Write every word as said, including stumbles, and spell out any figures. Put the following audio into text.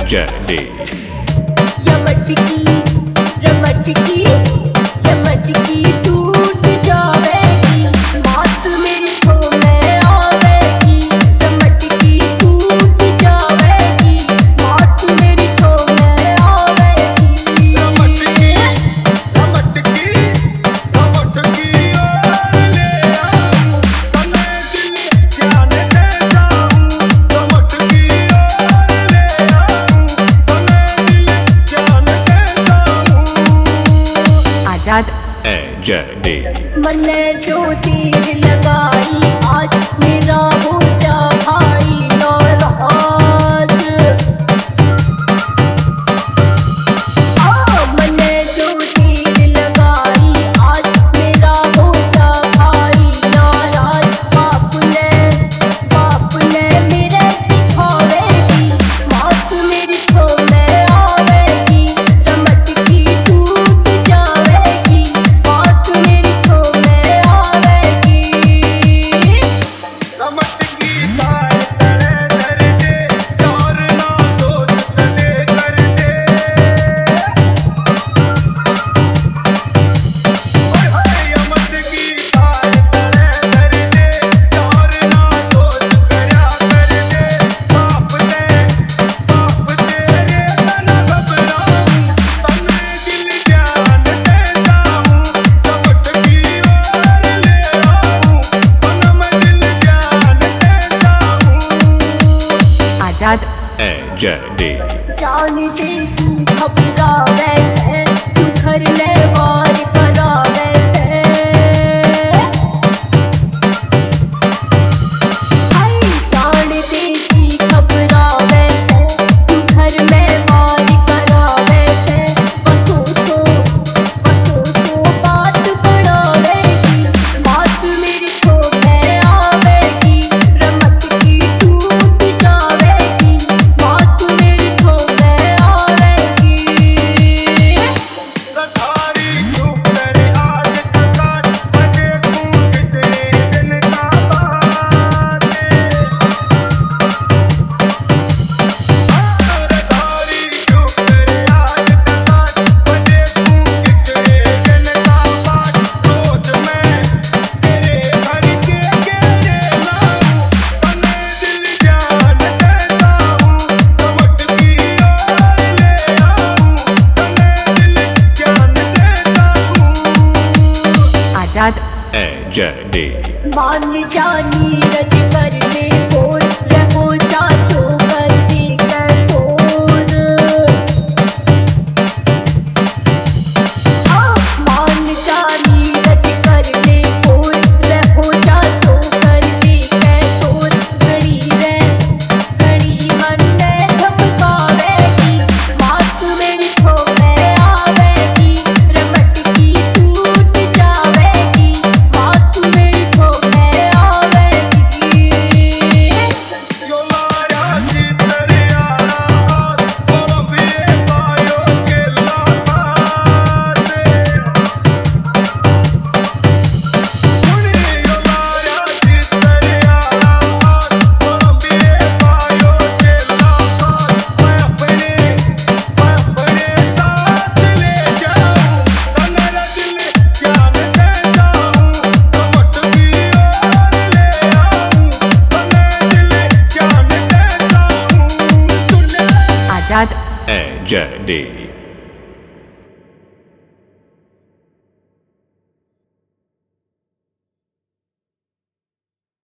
Jadi या मटकी रे मटकी ये मटकी टूट जावेगी मौत मेरी को में आवेगी रे मटकी टूट जावेगी मौत मेरी को में आवेगी रे मटकी रे मटकी रे मटकी और ले आऊं तने दिल जान दे जाऊं रे मटकी और ले आऊं तने दिल जान दे जाऊं आजाद Eh Jadi मैंने जो तीर लगाई आज मेरा हो जा भाई नाराज आ मैंने जो तीर लगाई आज मेरा हो जा भाई नाराज बाप ने बाप ने मेरे दिखावेगी मौत मेरी को में आवेगी रमत की टूट जावेगी मौत मेरी को में आवेगी रमटकी तार तड़े कर दे और ना सोच तले कर दे ओए होए रमटकी तार तड़े कर दे और ना सोच करया कर दे बाप दे बाप तेरे तना घबराऊं तने दिल जान दे जाऊं रमटकी और ले आऊं तने मैं दिल जान दे जाऊं आजाद Eh Jadi जान दे तू घबरावे है तू घर ले वार करावे है हाय जान दे तू घबरावे है तू घर में वार करावे है बसो तो बसो तो बात बनावेगी मौत मेरी को में आवेगी रमत की टूट जावेगी मौत मेरी को में आवेगी रठारी क्यों करे आज तकाट मैं देखूं कितने दिन का बात है रठारी क्यों करे आज तकाट मैं देखूं कितने दिन का बात रोज मैं तेरे घर के अकेले लाऊं तने दिल जान दे जाऊं रमटकी और ले आऊं तने दिल जान दे जाऊं आजाद Eh Jadi मान जानी रज कर ले बोल रहो चाचो कर दे कठोर आ मान जानी रज कर ले बोल रहो चाचो कर दे कठोर घड़ी रे घड़ी मन में धमकावेगी मौत मेरी को में आवेगी रमट की टूट जावेगी मौत मेरी को में आवेगी यो लाया सी तेरे आला हाथ बोलो भी पायो के लाता से सुनी यो लाया सी तेरे आला हाथ बोलो भी पायो के लाता मैं अपने मैं अपने साथ ले जाऊं तने दिल जान दे जाऊं रमटकी और ले आऊं तने दिल जान दे जाऊं सुन ले आजाद Eh Jadi